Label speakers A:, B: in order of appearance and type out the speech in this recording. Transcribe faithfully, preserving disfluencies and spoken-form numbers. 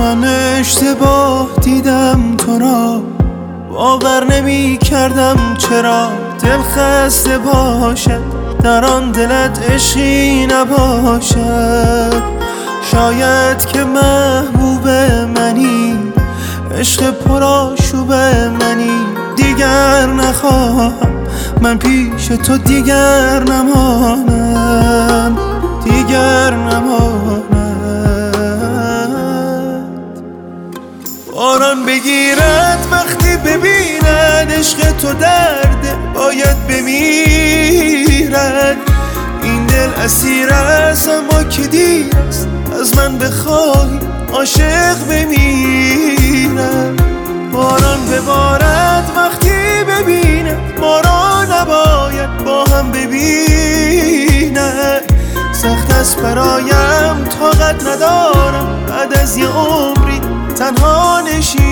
A: من اشتباه دیدم تو را، باور نمی کردم چرا دل خسته باشد در آن دلت عشقی نباشد. شاید که محبوب منی، عشق پرآشوب منی، دیگر نخواهم من پیش تو دیگر نمانم، دیگر نمانم. باران بگیرد وقتی ببیند عشق تو درده باید بمیرد. این دل اسیر است اما که دیر است از من بخواهی عاشق بمیرم. باران ببارد وقتی ببیند ما را نباید با هم ببیند. سخت است برایم طاقت ندارم بعد از یه عمری تنها نشینم.